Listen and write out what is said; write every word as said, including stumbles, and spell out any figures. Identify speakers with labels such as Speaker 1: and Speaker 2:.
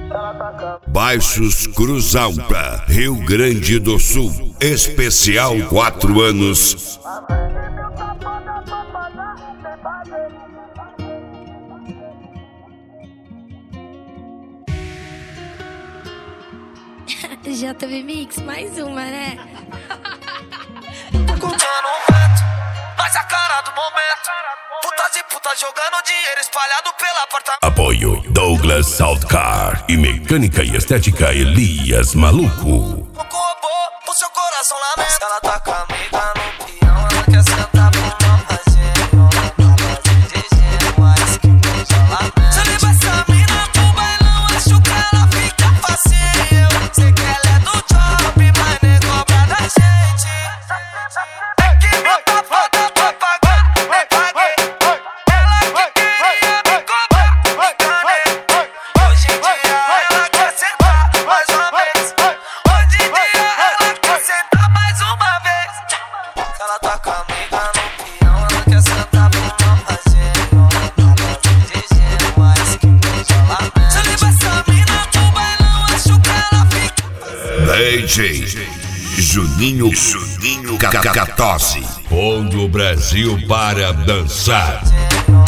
Speaker 1: Baixos Cruz Alta, Rio Grande do Sul. Especial quatro anos.
Speaker 2: J B Mix, mais uma, né?
Speaker 3: Curtindo o vento, nós a cara do momento. Putas e putas jogando dinheiro espalhado pela apartamento.
Speaker 1: Apoio Douglas Southcar e Mecânica e Estética Elias Maluco.
Speaker 3: Coco robô, o seu coração lamenta. Ela tá com a amiga no peão, ela quer sentar pro mamãzinho. Ela tá dirigindo, mas que beija lamenta. Se leva essa mina pro bailão, acho que ela fica facinho. Sei que ela é do job, mas nem cobra da gente. É que me tá foda pra pagar, me paguei. Ela que queria me cobrar, me enganei. Hoje em dia ela quer sentar mais uma vez. Hoje em dia ela quer sentar mais uma vez. Ela tá com a amiga no peão, ela quer sentar pro mamãzinho. Ela dirigindo, mas que beija lamenta. Se leva essa mina pro bailão, acho que ela fica.
Speaker 1: D J Juninho Juninho Cacatosse, pondo o Brasil para dançar.